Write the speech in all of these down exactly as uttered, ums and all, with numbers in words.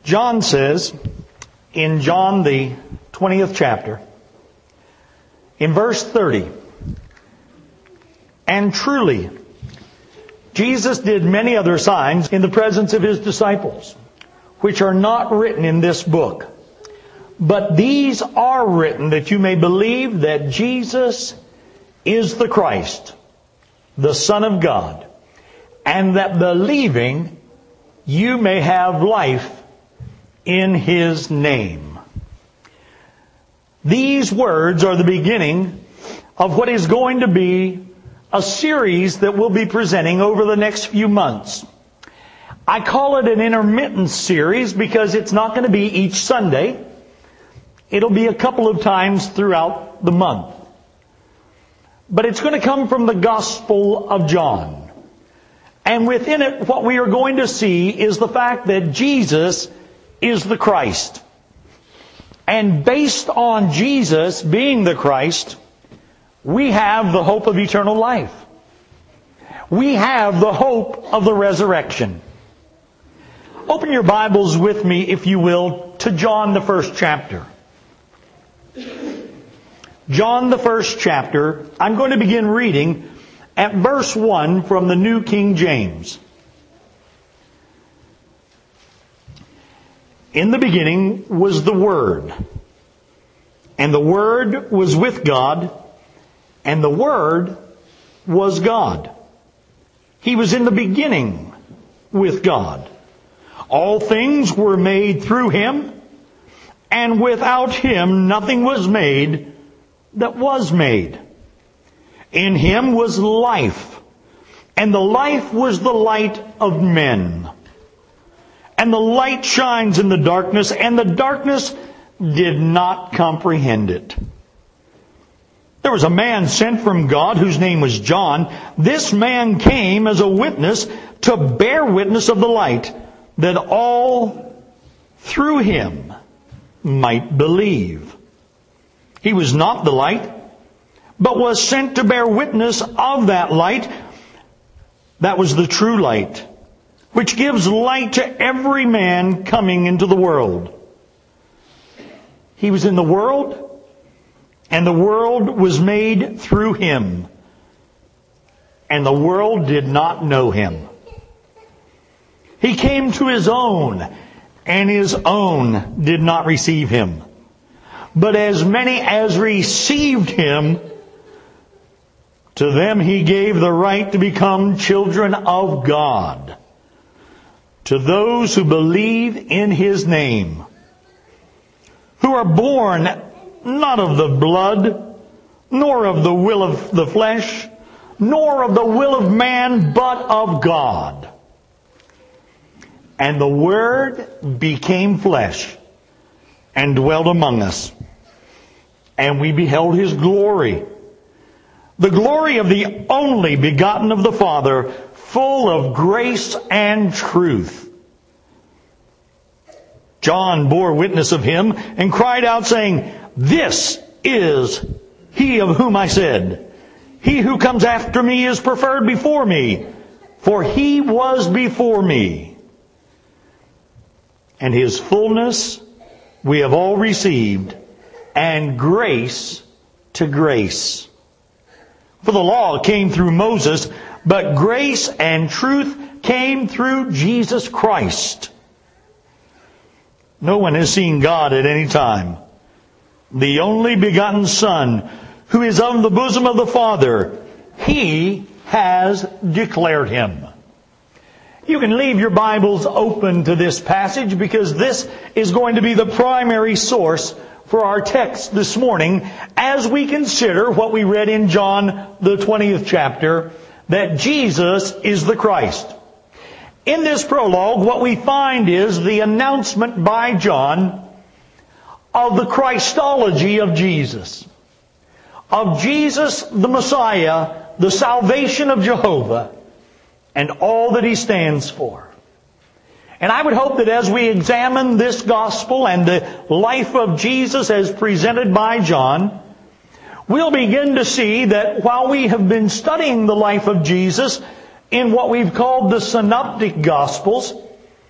John says, in John the twentieth chapter, in verse thirty, "And truly, Jesus did many other signs in the presence of His disciples, which are not written in this book. But these are written that you may believe that Jesus is the Christ, the Son of God, and that believing you may have life in His name." These words are the beginning of what is going to be a series that we'll be presenting over the next few months. I call it an intermittent series because it's not going to be each Sunday. It'll be a couple of times throughout the month. But it's going to come from the Gospel of John. And within it, what we are going to see is the fact that Jesus is the Christ. And based on Jesus being the Christ, we have the hope of eternal life. We have the hope of the resurrection. Open your Bibles with me, if you will, to John the first chapter. John the first chapter, I'm going to begin reading at verse one from the New King James. "In the beginning was the Word, and the Word was with God, and the Word was God. He was in the beginning with God. All things were made through Him, and without Him nothing was made that was made. In Him was life, and the life was the light of men. And the light shines in the darkness, and the darkness did not comprehend it. There was a man sent from God whose name was John. This man came as a witness to bear witness of the light, that all through him might believe. He was not the light, but was sent to bear witness of that light. That was the true light, which gives light to every man coming into the world. He was in the world, and the world was made through Him, and the world did not know Him. He came to His own, and His own did not receive Him. But as many as received Him, to them He gave the right to become children of God, to those who believe in His name, who are born not of the blood, nor of the will of the flesh, nor of the will of man, but of God. And the Word became flesh and dwelt among us. And we beheld His glory, the glory of the only begotten of the Father, full of grace and truth. John bore witness of Him and cried out, saying, "This is He of whom I said, He who comes after me is preferred before me, for He was before me." And His fullness we have all received, and grace to grace. For the law came through Moses, but grace and truth came through Jesus Christ. No one has seen God at any time. The only begotten Son, who is of the bosom of the Father, He has declared Him. You can leave your Bibles open to this passage, because this is going to be the primary source for our text this morning as we consider what we read in John the twentieth chapter, that Jesus is the Christ. In this prologue, what we find is the announcement by John of the Christology of Jesus. Of Jesus the Messiah, the salvation of Jehovah, and all that He stands for. And I would hope that as we examine this gospel and the life of Jesus as presented by John, we'll begin to see that while we have been studying the life of Jesus in what we've called the Synoptic Gospels,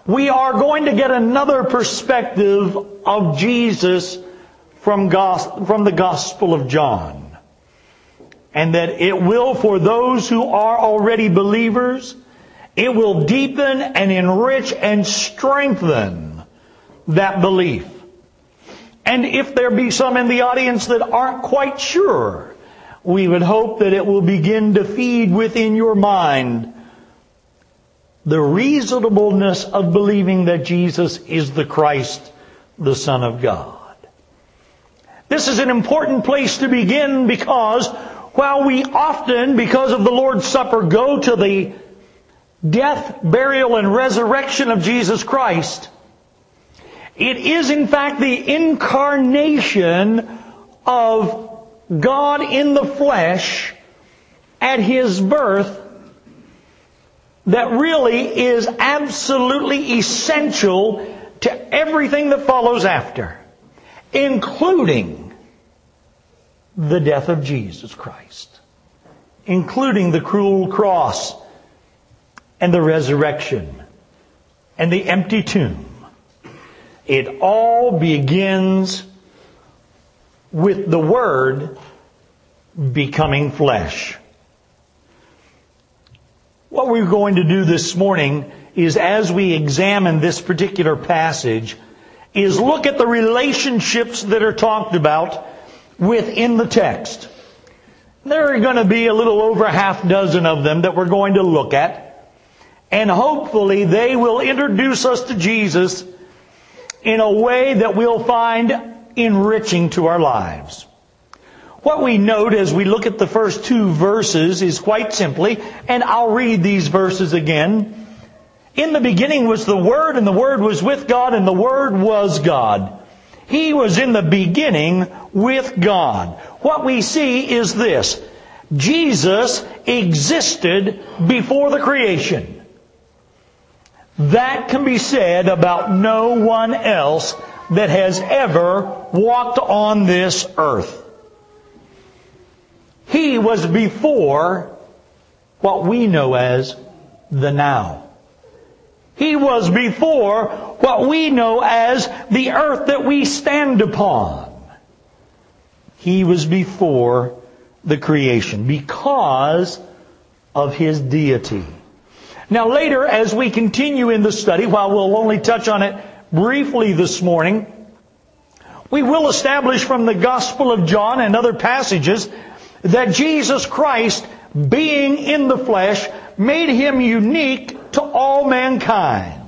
we are going to get another perspective of Jesus from, gos- from the Gospel of John. And that it will, for those who are already believers, it will deepen and enrich and strengthen that belief. And if there be some in the audience that aren't quite sure, we would hope that it will begin to feed within your mind the reasonableness of believing that Jesus is the Christ, the Son of God. This is an important place to begin because while we often, because of the Lord's Supper, go to the death, burial, and resurrection of Jesus Christ, it is in fact the incarnation of God in the flesh at His birth that really is absolutely essential to everything that follows after, including the death of Jesus Christ, including the cruel cross and the resurrection and the empty tomb. It all begins with the Word becoming flesh. What we're going to do this morning is, as we examine this particular passage, is look at the relationships that are talked about within the text. There are going to be a little over a half dozen of them that we're going to look at. And hopefully they will introduce us to Jesus in a way that we'll find enriching to our lives. What we note as we look at the first two verses is quite simply, and I'll read these verses again. In the beginning was the Word, and the Word was with God, and the Word was God. He was in the beginning with God. What we see is this: Jesus existed before the creation. That can be said about no one else that has ever walked on this earth. He was before what we know as the now. He was before what we know as the earth that we stand upon. He was before the creation because of His deity. Now later, as we continue in the study, while we'll only touch on it briefly this morning, we will establish from the Gospel of John and other passages that Jesus Christ, being in the flesh, made Him unique to all mankind.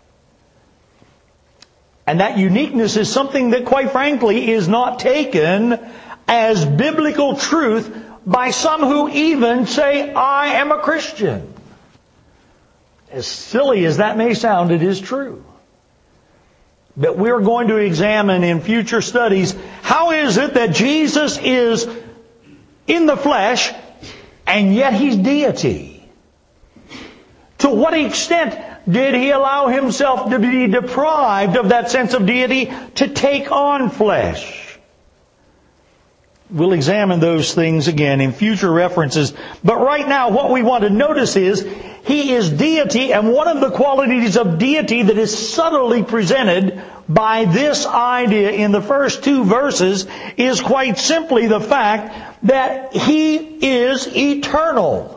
And that uniqueness is something that, quite frankly, is not taken as biblical truth by some who even say, I am a Christian. As silly as that may sound, it is true. But we're going to examine in future studies, how is it that Jesus is in the flesh and yet He's deity? To what extent did He allow Himself to be deprived of that sense of deity to take on flesh? We'll examine those things again in future references. But right now, what we want to notice is He is deity, and one of the qualities of deity that is subtly presented by this idea in the first two verses is quite simply the fact that He is eternal.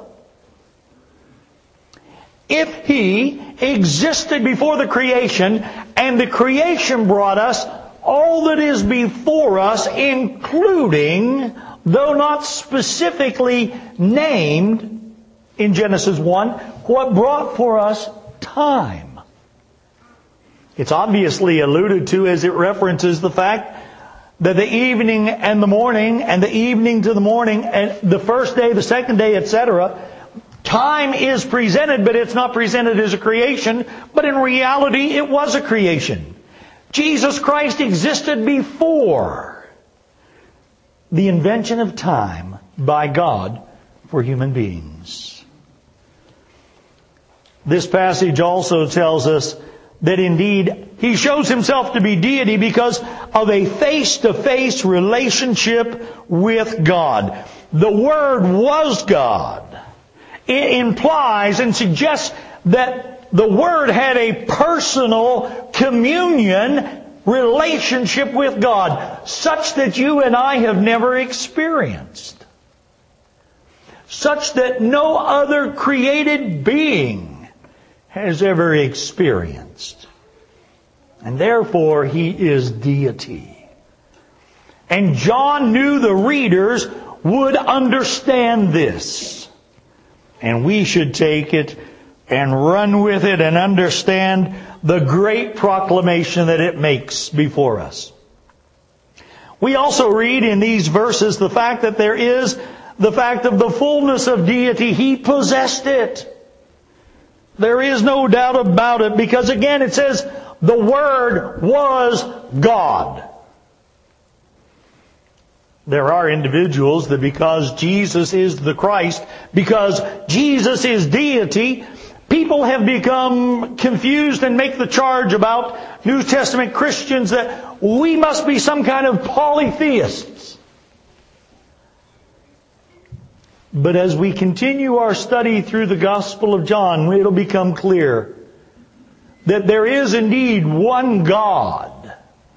If He existed before the creation, and the creation brought us all that is before us, including, though not specifically named in Genesis one, what brought for us time. It's obviously alluded to as it references the fact that the evening and the morning, and the evening to the morning, and the first day, the second day, et cetera, time is presented, but it's not presented as a creation, but in reality it was a creation. Jesus Christ existed before the invention of time by God for human beings. This passage also tells us that indeed He shows Himself to be deity because of a face-to-face relationship with God. The Word was God. It implies and suggests that the Word had a personal communion relationship with God, such that you and I have never experienced. Such that no other created being has ever experienced. And therefore, He is deity. And John knew the readers would understand this. And we should take it and run with it and understand the great proclamation that it makes before us. We also read in these verses the fact that there is the fact of the fullness of deity. He possessed it. There is no doubt about it, because again it says the Word was God. There are individuals that because Jesus is the Christ, because Jesus is deity, people have become confused and make the charge about New Testament Christians that we must be some kind of polytheists. But as we continue our study through the Gospel of John, it'll become clear that there is indeed one God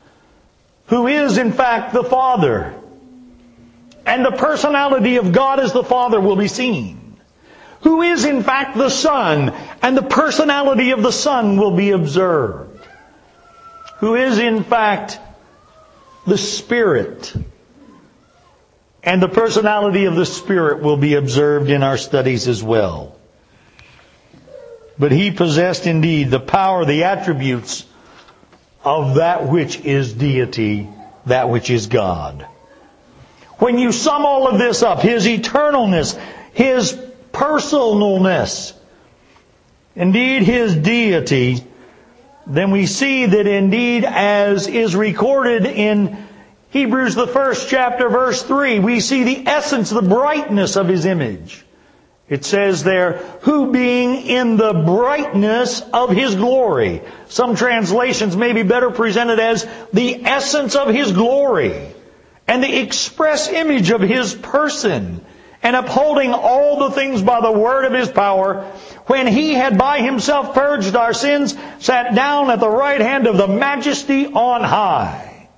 who is in fact the Father. And the personality of God as the Father will be seen. Who is in fact the Son, and the personality of the Son will be observed. Who is in fact the Spirit, and the personality of the Spirit will be observed in our studies as well. But He possessed indeed the power, the attributes of that which is deity, that which is God. When you sum all of this up, His eternalness, His personalness, indeed His deity, then we see that indeed, as is recorded in Hebrews the first chapter, verse three, we see the essence, the brightness of His image. It says there, who being in the brightness of His glory. Some translations may be better presented as the essence of His glory. And the express image of His person, and upholding all the things by the word of His power, when He had by Himself purged our sins, sat down at the right hand of the Majesty on high.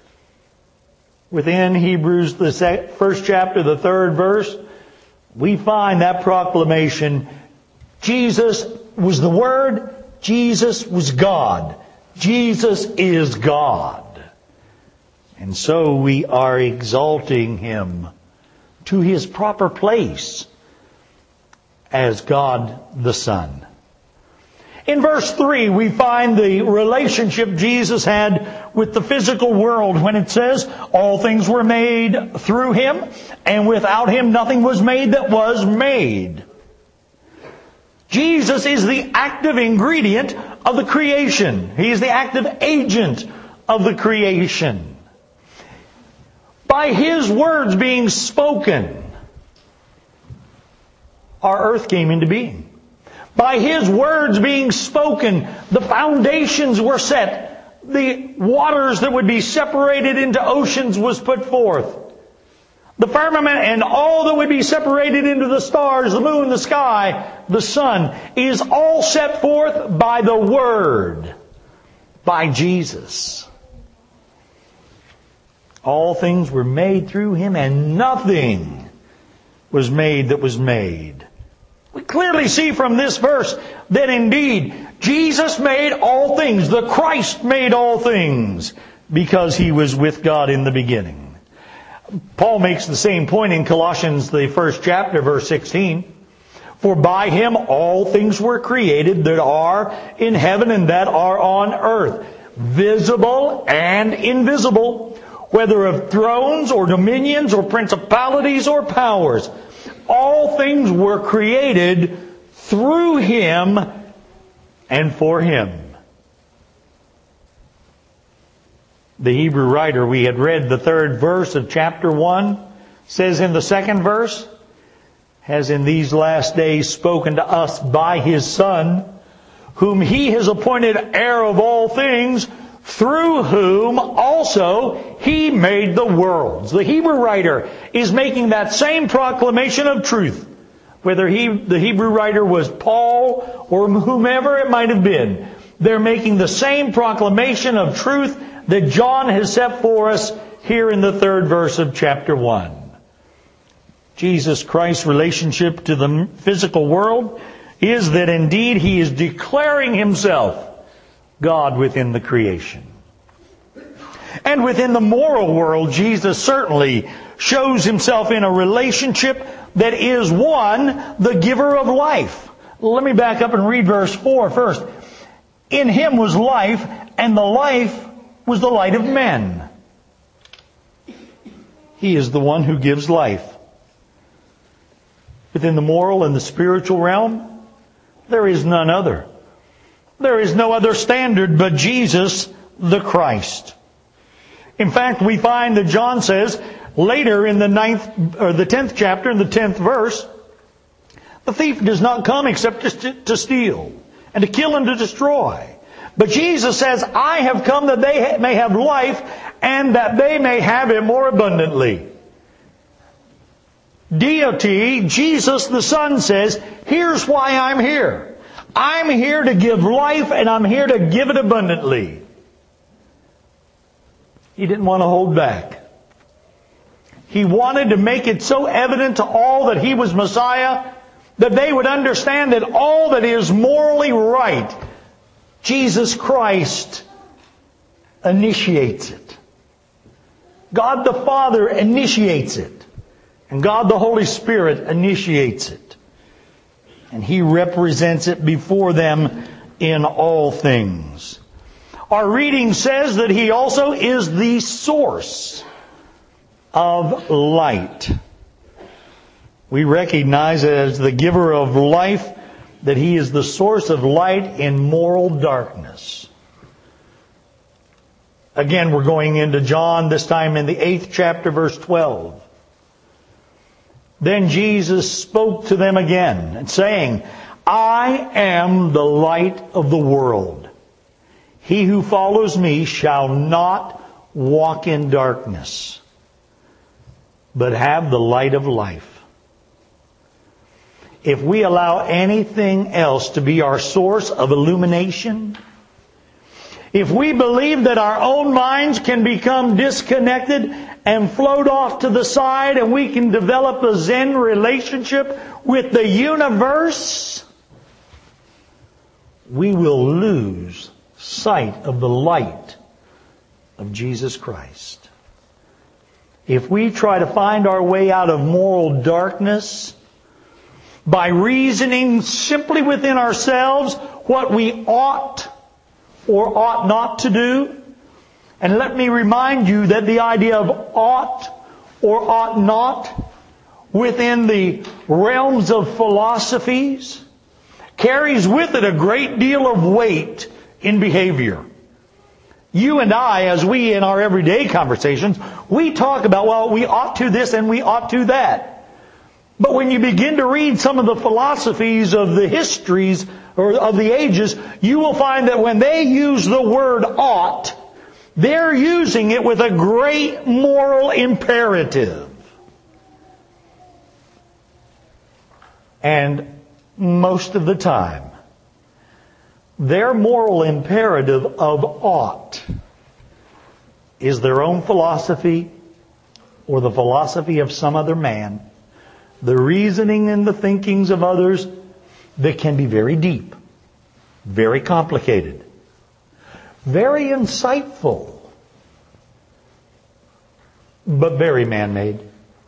Within Hebrews, the first chapter, the third verse, we find that proclamation. Jesus was the Word. Jesus was God. Jesus is God. And so we are exalting Him to His proper place as God the Son. In verse three, we find the relationship Jesus had with the physical world when it says, all things were made through Him, and without Him nothing was made that was made. Jesus is the active ingredient of the creation. He is the active agent of the creation. By His words being spoken, our earth came into being. By His words being spoken, the foundations were set. The waters that would be separated into oceans was put forth. The firmament and all that would be separated into the stars, the moon, the sky, the sun, is all set forth by the Word, by Jesus. All things were made through Him, and nothing was made that was made. We clearly see from this verse that indeed Jesus made all things. The Christ made all things because He was with God in the beginning. Paul makes the same point in Colossians, the first chapter, verse sixteen. For by Him all things were created that are in heaven and that are on earth, visible and invisible, whether of thrones or dominions or principalities or powers. All things were created through Him and for Him. The Hebrew writer, we had read the third verse of chapter one, says in the second verse, has in these last days spoken to us by His Son, whom He has appointed heir of all things, through whom also He made the worlds. The Hebrew writer is making that same proclamation of truth. Whether he, the Hebrew writer was Paul or whomever it might have been, they're making the same proclamation of truth that John has set for us here in the third verse of chapter one. Jesus Christ's relationship to the physical world is that indeed He is declaring Himself God within the creation. And within the moral world, Jesus certainly shows Himself in a relationship that is, one, the giver of life. Let me back up and read verse four first. In Him was life, and the life was the light of men. He is the one who gives life. Within the moral and the spiritual realm, there is none other. There is no other standard but Jesus the Christ. In fact, we find that John says later in the ninth or the tenth chapter, in the tenth verse, the thief does not come except to, to steal and to kill and to destroy. But Jesus says, I have come that they may have life and that they may have it more abundantly. Deity, Jesus the Son says, here's why I'm here. I'm here to give life and I'm here to give it abundantly. He didn't want to hold back. He wanted to make it so evident to all that He was Messiah that they would understand that all that is morally right, Jesus Christ initiates it. God the Father initiates it. And God the Holy Spirit initiates it. And He represents it before them in all things. Our reading says that He also is the source of light. We recognize as the giver of life that He is the source of light in moral darkness. Again, we're going into John, this time in the eighth chapter, verse twelve. Then Jesus spoke to them again, and saying, I am the light of the world. He who follows me shall not walk in darkness, but have the light of life. If we allow anything else to be our source of illumination, if we believe that our own minds can become disconnected and float off to the side and we can develop a Zen relationship with the universe, we will lose sight of the light of Jesus Christ. If we try to find our way out of moral darkness by reasoning simply within ourselves what we ought or ought not to do, and let me remind you that the idea of ought or ought not within the realms of philosophies carries with it a great deal of weight in behavior. You and I, as we in our everyday conversations, we talk about, well, we ought to this and we ought to that. But when you begin to read some of the philosophies of the histories or of the ages, you will find that when they use the word ought, they're using it with a great moral imperative. And most of the time, their moral imperative of ought is their own philosophy or the philosophy of some other man, the reasoning and the thinkings of others that can be very deep, very complicated, very insightful, but very man-made.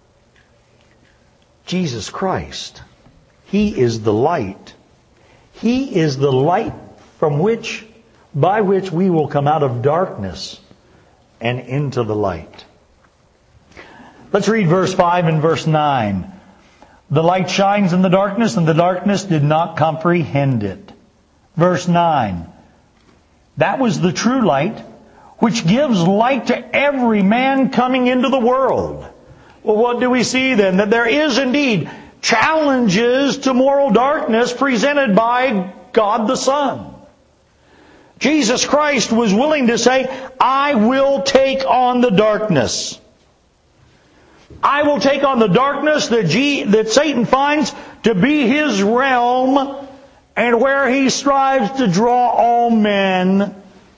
Jesus Christ, He is the light. He is the light from which, by which we will come out of darkness and into the light. Let's read verse five and verse nine. The light shines in the darkness, and the darkness did not comprehend it. Verse nine. That was the true light, which gives light to every man coming into the world. Well, what do we see then? That there is indeed challenges to moral darkness presented by God the Son. Jesus Christ was willing to say, I will take on the darkness. I will take on the darkness that, G, that Satan finds to be his realm, and where he strives to draw all men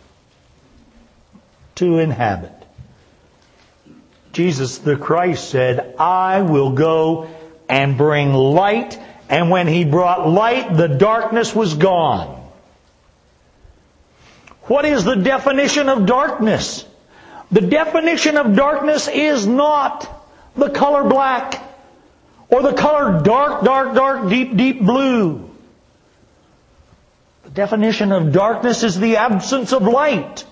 to inhabit. Jesus the Christ said, I will go and bring light. And when He brought light, the darkness was gone. What is the definition of darkness? The definition of darkness is not the color black or the color dark, dark, dark, deep, deep blue. The definition of darkness is the absence of light.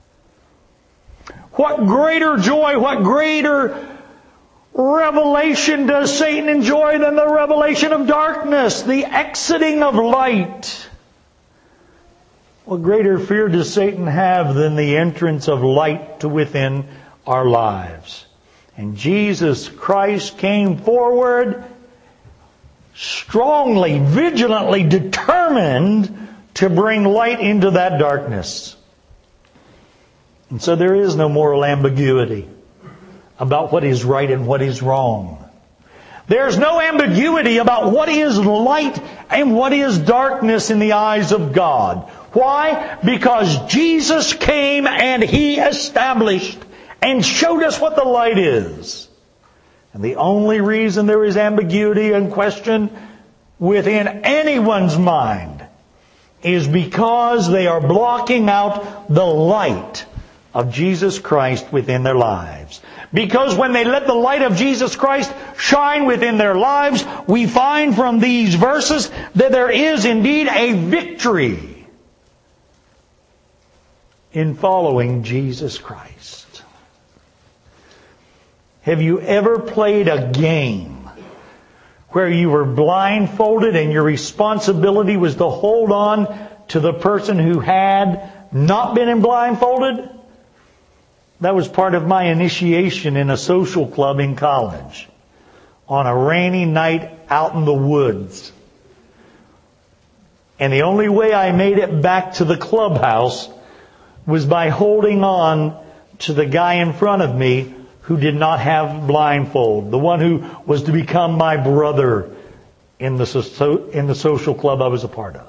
What greater joy, what greater revelation does Satan enjoy than the revelation of darkness, the exiting of light? What greater fear does Satan have than the entrance of light to within our lives? And Jesus Christ came forward strongly, vigilantly determined to bring light into that darkness. And so there is no moral ambiguity about what is right and what is wrong. There's no ambiguity about what is light and what is darkness in the eyes of God. Why? Because Jesus came and He established and showed us what the light is. And the only reason there is ambiguity and question within anyone's mind is because they are blocking out the light of Jesus Christ within their lives. Because when they let the light of Jesus Christ shine within their lives, we find from these verses that there is indeed a victory in following Jesus Christ. Have you ever played a game where you were blindfolded and your responsibility was to hold on to the person who had not been blindfolded? That was part of my initiation in a social club in college on a rainy night out in the woods. And the only way I made it back to the clubhouse was by holding on to the guy in front of me who did not have blindfold, the one who was to become my brother in the so, in the social club I was a part of.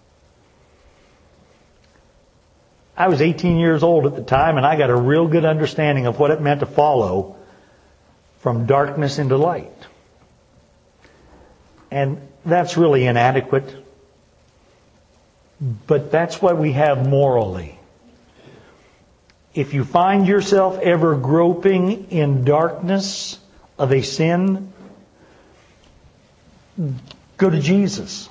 I was eighteen years old at the time, and I got a real good understanding of what it meant to follow from darkness into light. And that's really inadequate. But that's what we have morally. If you find yourself ever groping in darkness of a sin, go to Jesus.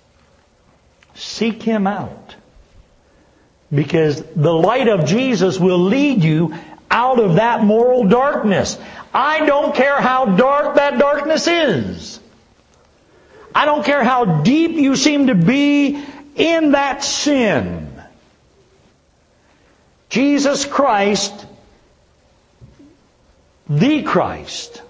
Seek Him out. Because the light of Jesus will lead you out of that moral darkness. I don't care how dark that darkness is. I don't care how deep you seem to be in that sin. Jesus Christ, the Christ,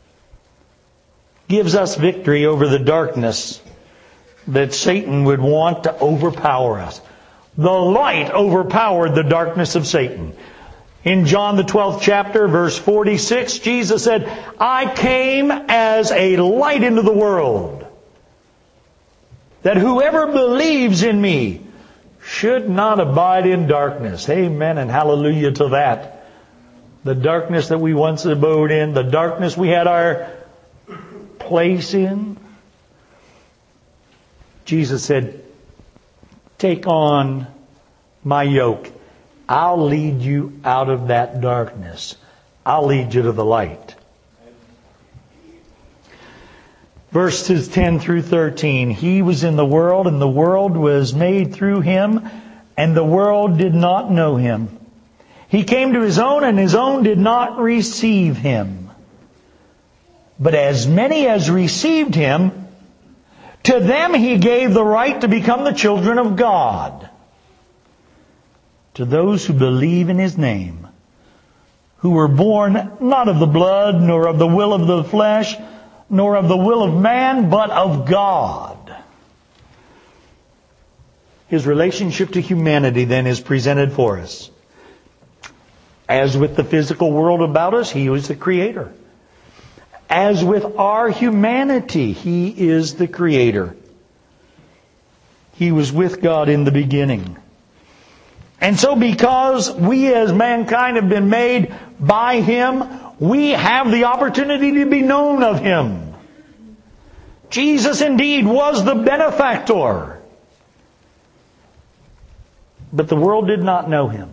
gives us victory over the darkness that Satan would want to overpower us. The light overpowered the darkness of Satan. In John the twelfth chapter, verse forty-six, Jesus said, I came as a light into the world, that whoever believes in me should not abide in darkness. Amen and hallelujah to that. The darkness that we once abode in, the darkness we had our place in. Jesus said, take on my yoke. I'll lead you out of that darkness. I'll lead you to the light. Verses ten through thirteen. He was in the world, and the world was made through Him, and the world did not know Him. He came to His own, and His own did not receive Him. But as many as received Him, to them He gave the right to become the children of God. To those who believe in His name, who were born not of the blood, nor of the will of the flesh, nor of the will of man, but of God. His relationship to humanity then is presented for us. As with the physical world about us, He was the Creator. as with our humanity, He is the Creator. He was with God in the beginning. And so because we as mankind have been made by Him, we have the opportunity to be known of Him. Jesus indeed was the benefactor. But the world did not know Him.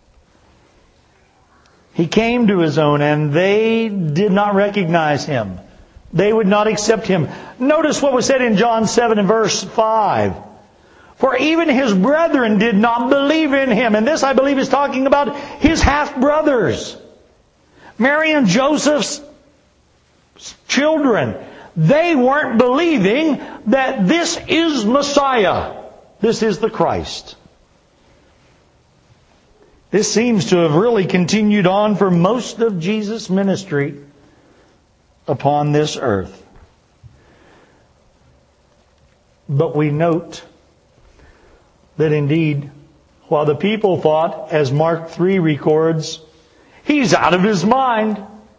He came to His own and they did not recognize Him. They would not accept Him. Notice what was said in John seven and verse five. For even His brethren did not believe in Him. And this, I believe, is talking about His half-brothers. Mary and Joseph's children. They weren't believing that this is Messiah. This is the Christ. This seems to have really continued on for most of Jesus' ministry upon this earth. But we note that indeed, while the people thought, as Mark three records, He's out of His mind,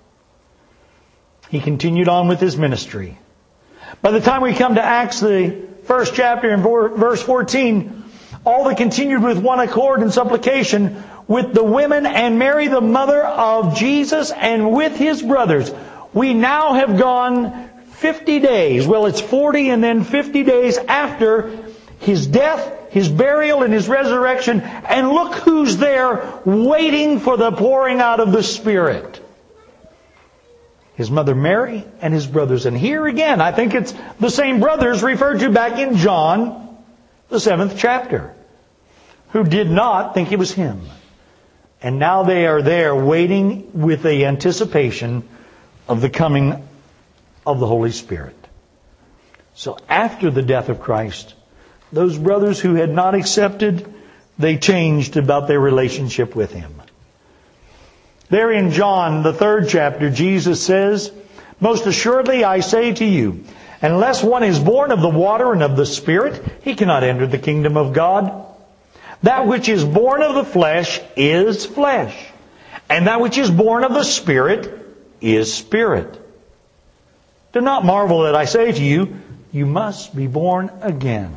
He continued on with His ministry. By the time we come to Acts, the first chapter in verse fourteen, all that continued with one accord and supplication with the women and Mary, the mother of Jesus, and with His brothers. We now have gone fifty days. Well, it's forty and then fifty days after His death, His burial, and His resurrection. And look who's there waiting for the pouring out of the Spirit. His mother Mary and His brothers. And here again, I think it's the same brothers referred to back in John, the seventh chapter, who did not think it was Him. And now they are there waiting with the anticipation of the coming of the Holy Spirit. So after the death of Christ, those brothers who had not accepted, they changed about their relationship with Him. There in John, the third chapter, Jesus says, Most assuredly I say to you, unless one is born of the water and of the Spirit, he cannot enter the kingdom of God. That which is born of the flesh is flesh, and that which is born of the Spirit is spirit. Do not marvel that I say to you, you must be born again.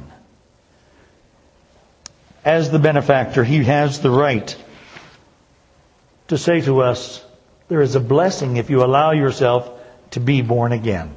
As the benefactor, He has the right to say to us, there is a blessing if you allow yourself to be born again.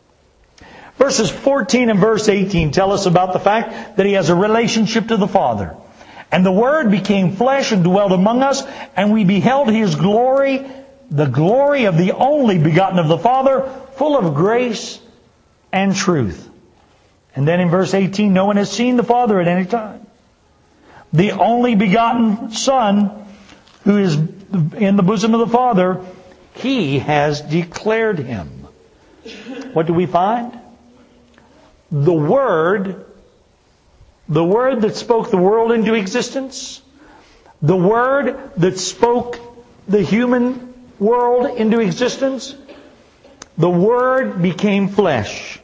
Verses fourteen and verse eighteen tell us about the fact that He has a relationship to the Father. And the Word became flesh and dwelt among us, and we beheld His glory, the glory of the only begotten of the Father, full of grace and truth. And then in verse eighteen, no one has seen the Father at any time. The only begotten Son, who is in the bosom of the Father, He has declared Him. What do we find? The Word, the Word that spoke the world into existence, the Word that spoke the human world into existence, the Word became flesh.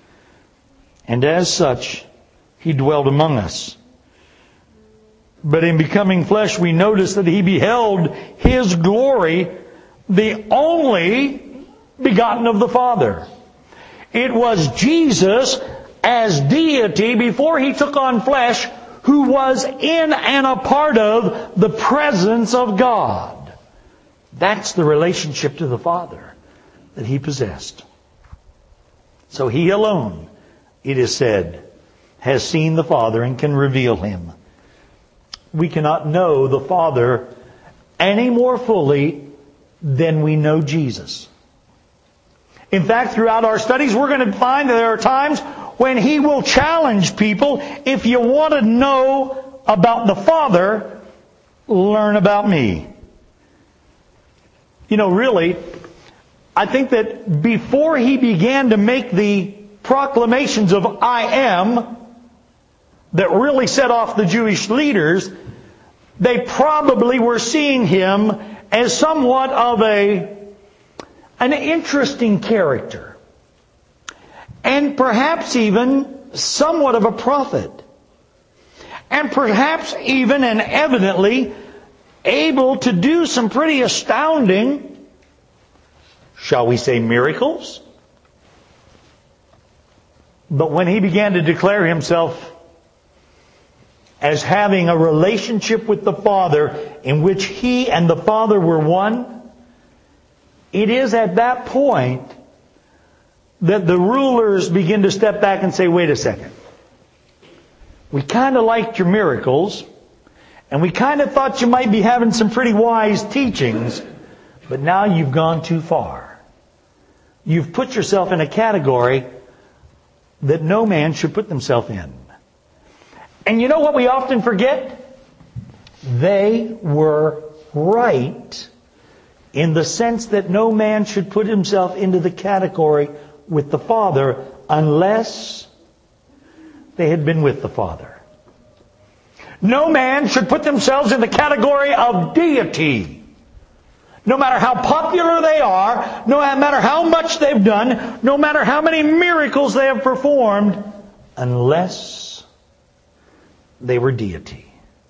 And as such, He dwelt among us. But in becoming flesh, we notice that He beheld His glory, the only begotten of the Father. It was Jesus as deity before He took on flesh who was in and a part of the presence of God. That's the relationship to the Father that He possessed. So He alone, it is said, has seen the Father and can reveal Him. We cannot know the Father any more fully than we know Jesus. In fact, throughout our studies, we're going to find that there are times when He will challenge people, if you want to know about the Father, learn about me. You know, really, I think that before He began to make the proclamations of I am, that really set off the Jewish leaders, they probably were seeing Him as somewhat of a an interesting character, and perhaps even somewhat of a prophet, and perhaps even and evidently able to do some pretty astounding shall we say miracles? But when He began to declare Himself as having a relationship with the Father in which He and the Father were one, it is at that point that the rulers begin to step back and say, wait a second. We kind of liked your miracles, and we kind of thought you might be having some pretty wise teachings, but now you've gone too far. You've put yourself in a category that no man should put themselves in. And you know what we often forget? They were right in the sense that no man should put himself into the category with the Father unless they had been with the Father. No man should put themselves in the category of deity. No matter how popular they are, no matter how much they've done, no matter how many miracles they have performed, unless they were deity.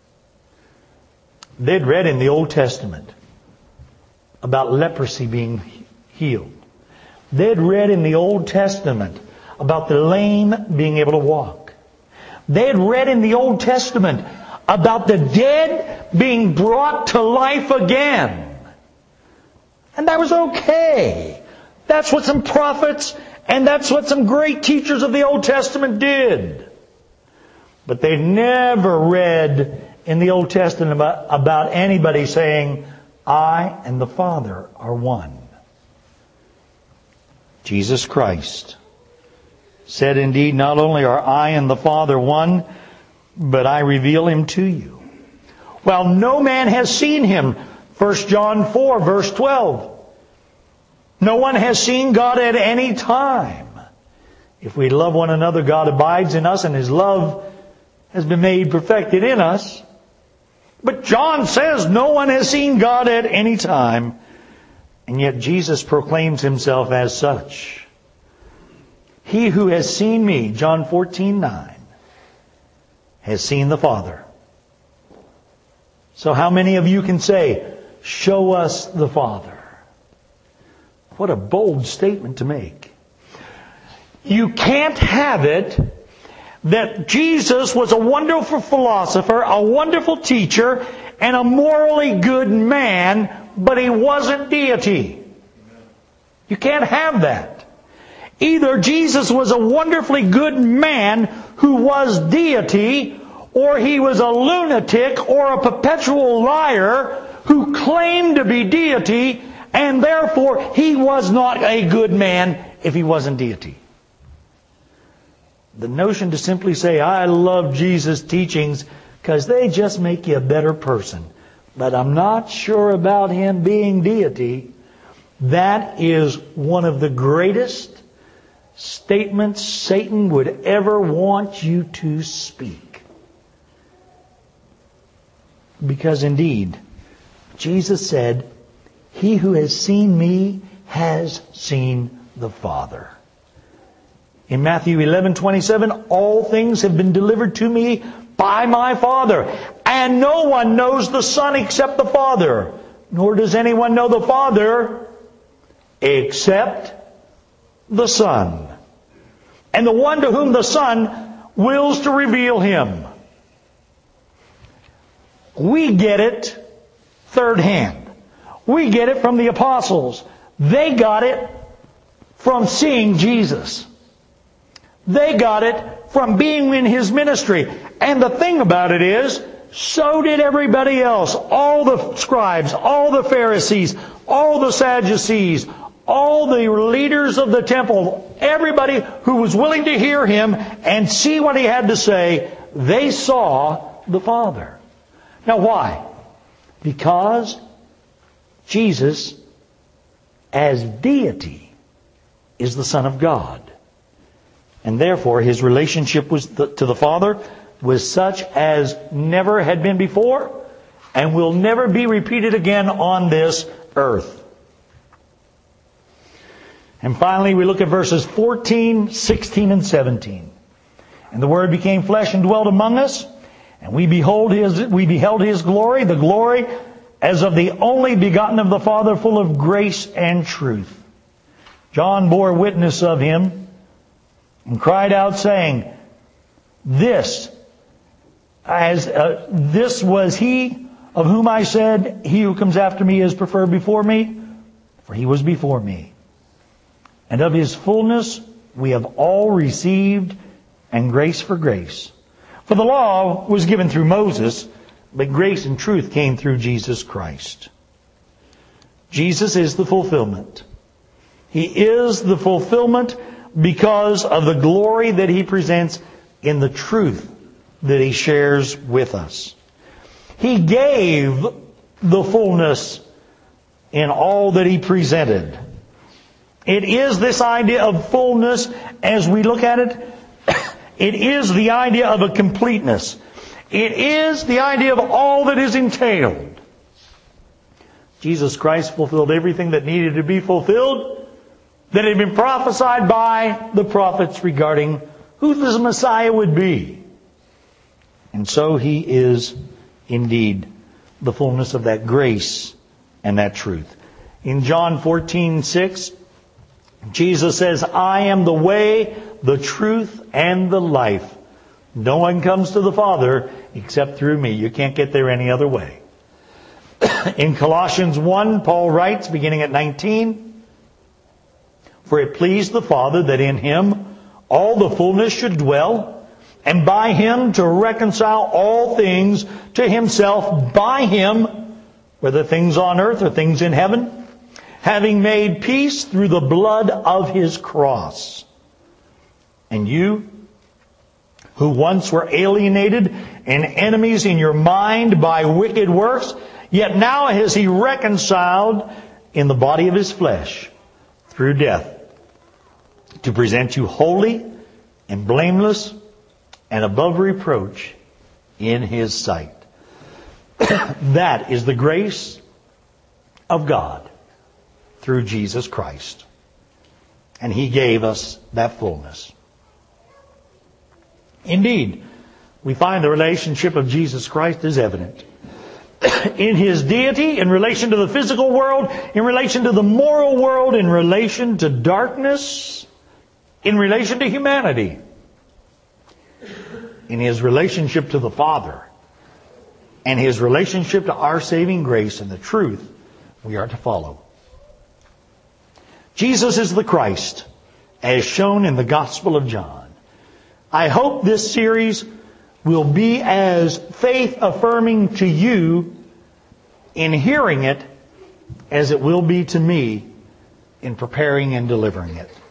They'd read in the Old Testament about leprosy being healed. They'd read in the Old Testament about the lame being able to walk. They had read in the Old Testament about the dead being brought to life again. And that was okay. That's what some prophets and that's what some great teachers of the Old Testament did. But they never read in the Old Testament about, about anybody saying, I and the Father are one. Jesus Christ said, indeed, not only are I and the Father one, but I reveal Him to you. Well, no man has seen Him. First John four, verse twelve. No one has seen God at any time. If we love one another, God abides in us, and His love has been made perfected in us. But John says no one has seen God at any time. And yet Jesus proclaims Himself as such. He who has seen me, John fourteen nine, has seen the Father. So how many of you can say, show us the Father? What a bold statement to make. You can't have it that Jesus was a wonderful philosopher, a wonderful teacher, and a morally good man, but He wasn't deity. You can't have that. Either Jesus was a wonderfully good man who was deity, or He was a lunatic or a perpetual liar who claimed to be deity, and therefore He was not a good man if He wasn't deity. The notion to simply say, I love Jesus' teachings because they just make you a better person, but I'm not sure about Him being deity, that is one of the greatest statements Satan would ever want you to speak. Because indeed, Jesus said, He who has seen me has seen the Father. In Matthew eleven twenty-seven, all things have been delivered to me by my Father. And no one knows the Son except the Father. Nor does anyone know the Father except the Son. And the one to whom the Son wills to reveal Him. We get it third hand. We get it from the apostles. They got it from seeing Jesus. They got it from being in His ministry. And the thing about it is, so did everybody else. All the scribes, all the Pharisees, all the Sadducees, all the leaders of the temple, everybody who was willing to hear Him and see what He had to say, they saw the Father. Now why? Because Jesus, as deity, is the Son of God. And therefore, His relationship was the, to the Father was such as never had been before and will never be repeated again on this earth. And finally, we look at verses fourteen, sixteen, and seventeen. And the Word became flesh and dwelt among us, and we behold His, we beheld His glory, the glory as of the only begotten of the Father, full of grace and truth. John bore witness of him and cried out, saying, This, as uh, this was he of whom I said, He who comes after me is preferred before me, for he was before me. And of his fullness we have all received, and grace for grace. For the law was given through Moses, but grace and truth came through Jesus Christ. Jesus is the fulfillment. He is the fulfillment because of the glory that He presents in the truth that He shares with us. He gave the fullness in all that He presented. It is this idea of fullness as we look at it. It is the idea of a completeness. It is the idea of all that is entailed. Jesus Christ fulfilled everything that needed to be fulfilled, that had been prophesied by the prophets regarding who the Messiah would be. And so He is indeed the fullness of that grace and that truth. In John fourteen six, Jesus says, I am the way, the truth, and the life. No one comes to the Father except through me. You can't get there any other way. In Colossians one, Paul writes, beginning at nineteen, For it pleased the Father that in Him all the fullness should dwell, and by Him to reconcile all things to Himself, by Him, whether things on earth or things in heaven, having made peace through the blood of His cross. And you, who once were alienated and enemies in your mind by wicked works, yet now has He reconciled in the body of His flesh through death, to present you holy and blameless and above reproach in His sight. That is the grace of God through Jesus Christ. And He gave us that fullness. Indeed, we find the relationship of Jesus Christ is evident. In His deity, in relation to the physical world, in relation to the moral world, in relation to darkness, in relation to humanity, in His relationship to the Father, and His relationship to our saving grace and the truth we are to follow. Jesus is the Christ, as shown in the Gospel of John. I hope this series will be as faith-affirming to you in hearing it as it will be to me in preparing and delivering it.